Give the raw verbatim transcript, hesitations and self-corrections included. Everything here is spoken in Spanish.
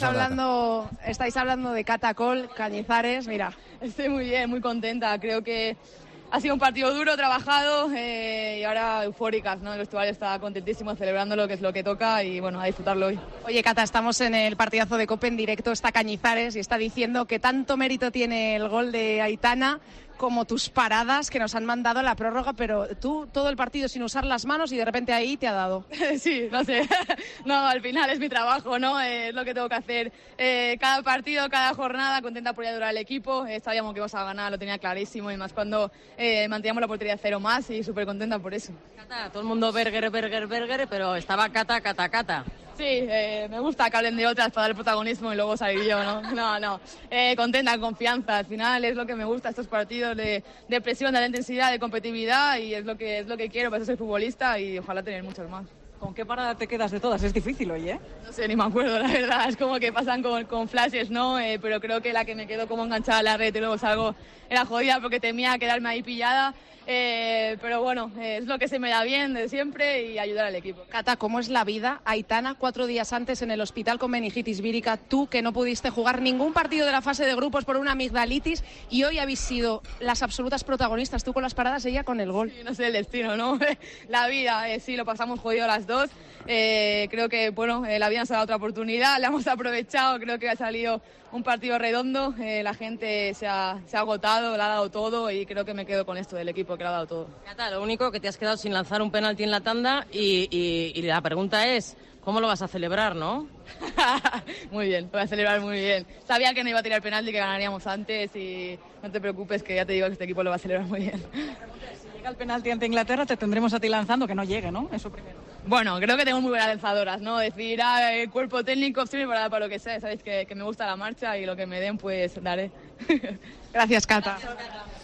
Hablando, estáis hablando de Catacol, Cañizares, mira. Estoy muy bien, muy contenta. Creo que ha sido un partido duro, trabajado eh, y ahora eufóricas, ¿no? El vestuario está contentísimo, celebrando lo que es lo que toca y bueno, a disfrutarlo hoy. Oye, Cata, estamos en el partidazo de Copa en directo, está Cañizares y está diciendo que tanto mérito tiene el gol de Aitana como tus paradas que nos han mandado a la prórroga, pero tú todo el partido sin usar las manos y de repente ahí te ha dado. Sí, no sé, no, al final es mi trabajo, ¿no? Eh, es lo que tengo que hacer eh, cada partido, cada jornada, contenta por ayudar al equipo, eh, sabíamos que íbamos a ganar, lo tenía clarísimo y más cuando eh, manteníamos la portería cero más y súper contenta por eso. Cata, todo el mundo Berger, Berger, Berger, pero estaba Cata, Cata, Cata. Sí, eh, me gusta que hablen de otras para dar el protagonismo y luego salir yo, ¿no? No, no, eh, contenta, confianza, al final es lo que me gusta, estos partidos de, de presión, de la intensidad, de competitividad y es lo que es lo que quiero, para eso soy futbolista y ojalá tener muchos más. ¿Con qué parada te quedas de todas? Es difícil hoy, ¿eh? No sé, ni me acuerdo, la verdad, es como que pasan con, con flashes, ¿no? Eh, pero creo que la que me quedo como enganchada a la red y luego salgo era jodida porque temía quedarme ahí pillada. Eh, pero bueno, eh, es lo que se me da bien de siempre y ayudar al equipo. Cata, ¿cómo es la vida? Aitana, cuatro días antes en el hospital con meningitis vírica, tú que no pudiste jugar ningún partido de la fase de grupos por una amigdalitis y hoy habéis sido las absolutas protagonistas, tú con las paradas, ella con el gol. Sí, no sé el destino, ¿no? La vida, eh, sí, lo pasamos jodido las dos. Eh, creo que, bueno, eh, la vida nos ha dado otra oportunidad, la hemos aprovechado, creo que ha salido un partido redondo, eh, la gente se ha, se ha agotado, le ha dado todo y creo que me quedo con esto del equipo que le ha dado todo. Cata, lo único que te has quedado sin lanzar un penalti en la tanda y, y, y la pregunta es, ¿cómo lo vas a celebrar, no? Muy bien, lo voy a celebrar muy bien. Sabía que no iba a tirar penalti, que ganaríamos antes y no te preocupes que ya te digo que este equipo lo va a celebrar muy bien. Si llega el penalti ante Inglaterra te tendremos a ti lanzando, que no llegue, ¿no? Eso primero. Bueno, creo que tengo muy buenas lanzadoras, ¿no? Decidirá el cuerpo técnico, opciones para, para lo que sea. Sabéis que, que me gusta la marcha y lo que me den, pues daré. Gracias, Cata.